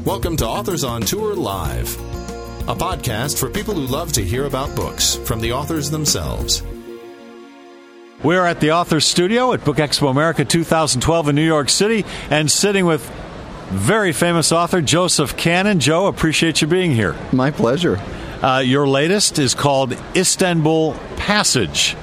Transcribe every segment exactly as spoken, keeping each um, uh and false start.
Welcome to Authors on Tour Live, a podcast for people who love to hear about books from the authors themselves. We're at the Authors Studio at Book Expo America two thousand twelve in New York City and sitting with very famous author Joseph Cannon. Joe, appreciate you being here. My pleasure. Uh, your latest is called Istanbul Passage,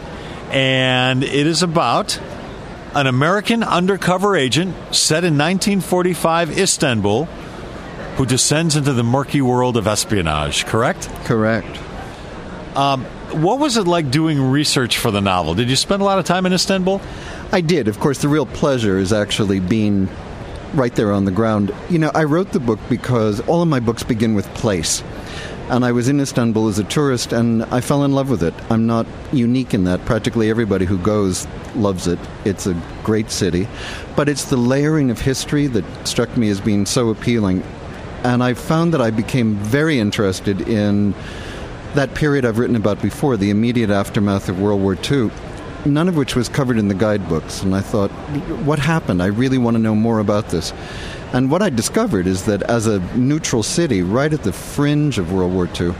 and it is about an American undercover agent set in nineteen forty-five Istanbul who descends into the murky world of espionage, correct? Correct. Um, what was it like doing research for the novel? Did you spend a lot of time in Istanbul? I did. Of course, the real pleasure is actually being right there on the ground. You know, I wrote the book because all of my books begin with place. And I was in Istanbul as a tourist, and I fell in love with it. I'm not unique in that. Practically everybody who goes loves it. It's a great city. But it's the layering of history that struck me as being so appealing. And I found that I became very interested in that period I've written about before, the immediate aftermath of World War Two, none of which was covered in the guidebooks. And I thought, what happened? I really want to know more about this. And what I discovered is that as a neutral city, right at the fringe of World War Two,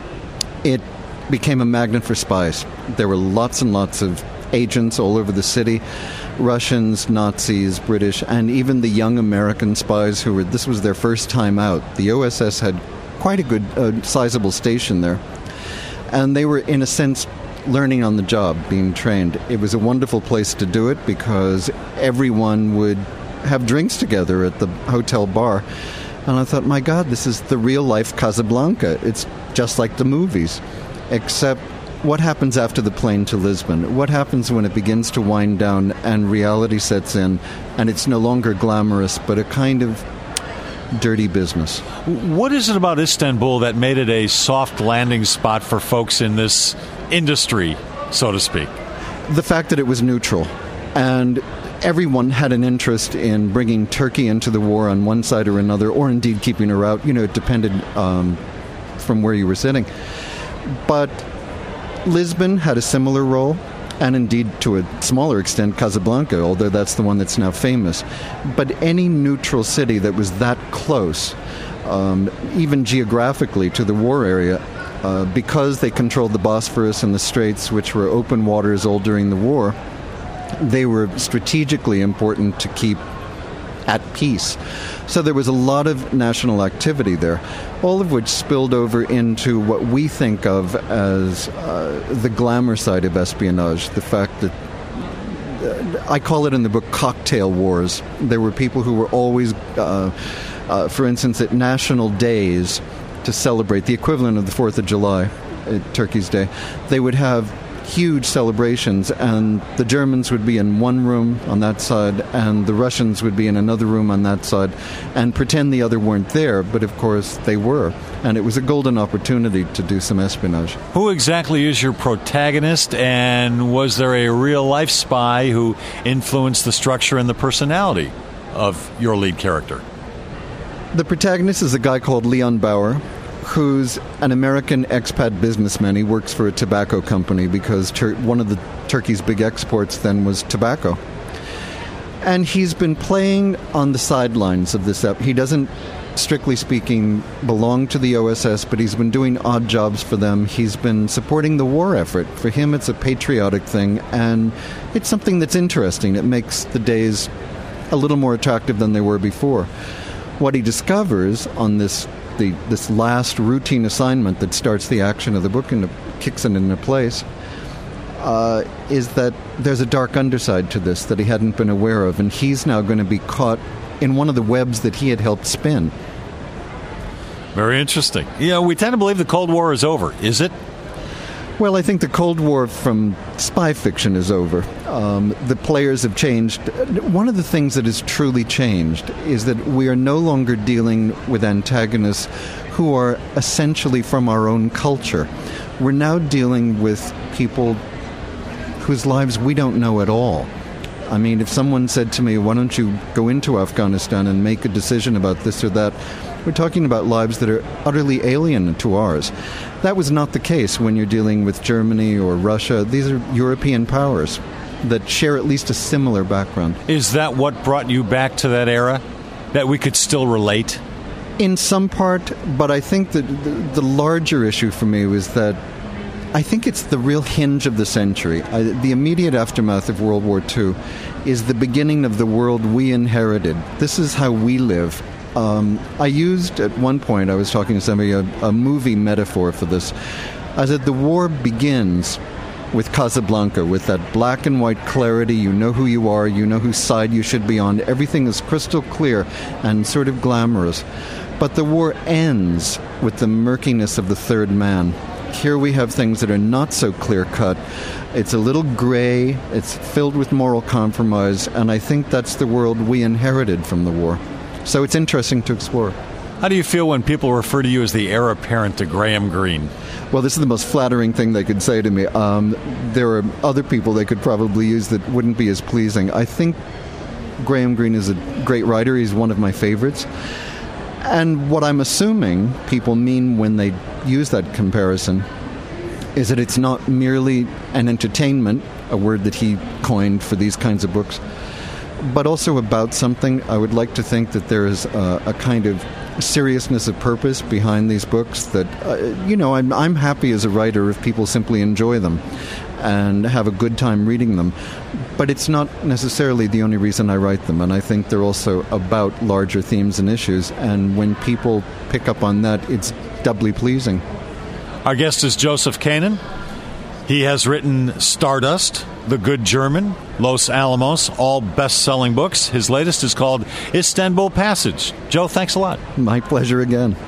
it became a magnet for spies. There were lots and lots of agents all over the city, Russians, Nazis, British, and even the young American spies who were, this was their first time out. The O S S had quite a good, uh, sizable station there. And they were, in a sense, learning on the job, being trained. It was a wonderful place to do it because everyone would have drinks together at the hotel bar. And I thought, my God, this is the real-life Casablanca. It's just like the movies. Except, what happens after the plane to Lisbon? What happens when it begins to wind down and reality sets in, and it's no longer glamorous, but a kind of dirty business? What is it about Istanbul that made it a soft landing spot for folks in this industry, so to speak? The fact that it was neutral. And everyone had an interest in bringing Turkey into the war on one side or another, or indeed keeping her out. You know, it depended um, from where you were sitting. But Lisbon had a similar role, and indeed, to a smaller extent, Casablanca, although that's the one that's now famous. But any neutral city that was that close, um, even geographically, to the war area, uh, because they controlled the Bosphorus and the Straits, which were open waters all during the war, they were strategically important to keep at peace. So there was a lot of national activity there, all of which spilled over into what we think of as uh, the glamour side of espionage, the fact that uh, I call it in the book cocktail wars. There were people who were always, uh, uh, for instance, at national days to celebrate the equivalent of the fourth of July, uh, Turkey's Day, they would have huge celebrations, and the Germans would be in one room on that side, and the Russians would be in another room on that side, and pretend the other weren't there, but of course they were. And it was a golden opportunity to do some espionage. Who exactly is your protagonist, and was there a real-life spy who influenced the structure and the personality of your lead character? The protagonist is a guy called Leon Bauer, who's an American expat businessman. He works for a tobacco company because tur- one of the Turkey's big exports then was tobacco. And he's been playing on the sidelines of this. Ep- he doesn't, strictly speaking, belong to the O S S, but he's been doing odd jobs for them. He's been supporting the war effort. For him, it's a patriotic thing, and it's something that's interesting. It makes the days a little more attractive than they were before. What he discovers on this The, this last routine assignment that starts the action of the book and kicks it into place, uh, is that there's a dark underside to this that he hadn't been aware of, and he's now going to be caught in one of the webs that he had helped spin. Very interesting. You know, we tend to believe the Cold War is over. Is it? Well, I think the Cold War from spy fiction is over. Um, the players have changed. One of the things that has truly changed is that we are no longer dealing with antagonists who are essentially from our own culture. We're now dealing with people whose lives we don't know at all. I mean, if someone said to me, why don't you go into Afghanistan and make a decision about this or that, we're talking about lives that are utterly alien to ours. That was not the case when you're dealing with Germany or Russia. These are European powers that share at least a similar background. Is that what brought you back to that era? That we could still relate? In some part, but I think that the, the larger issue for me was that I think it's the real hinge of the century. I, the immediate aftermath of World War Two is the beginning of the world we inherited. This is how we live. Um, I used, at one point, I was talking to somebody, a, a movie metaphor for this. I said the war begins with Casablanca, with that black and white clarity. You know who you are, you know whose side you should be on. Everything is crystal clear and sort of glamorous. But the war ends with the murkiness of the third man. Here we have things that are not so clear-cut. It's a little gray, it's filled with moral compromise, and I think that's the world we inherited from the war. So it's interesting to explore. How do you feel when people refer to you as the heir apparent to Graham Greene? Well, this is the most flattering thing they could say to me. Um, there are other people they could probably use that wouldn't be as pleasing. I think Graham Greene is a great writer. He's one of my favorites. And what I'm assuming people mean when they use that comparison is that it's not merely an entertainment, a word that he coined for these kinds of books, but also about something. I would like to think that there is a, a kind of seriousness of purpose behind these books that, uh, you know, I'm, I'm happy as a writer if people simply enjoy them and have a good time reading them. But it's not necessarily the only reason I write them, and I think they're also about larger themes and issues, and when people pick up on that, it's doubly pleasing. Our guest is Joseph Kanan. He has written Stardust, The Good German, Los Alamos, all best-selling books. His latest is called Istanbul Passage. Joe, thanks a lot. My pleasure again.